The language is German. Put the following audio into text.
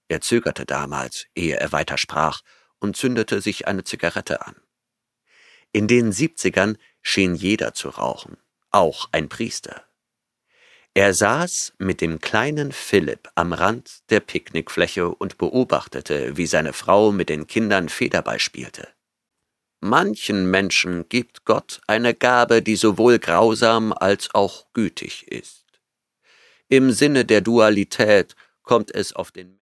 Er zögerte damals, ehe er weitersprach, und zündete sich eine Zigarette an. In den 70ern schien jeder zu rauchen, auch ein Priester. Er saß mit dem kleinen Philipp am Rand der Picknickfläche und beobachtete, wie seine Frau mit den Kindern Federball spielte. Manchen Menschen gibt Gott eine Gabe, die sowohl grausam als auch gütig ist. Im Sinne der Dualität kommt es auf den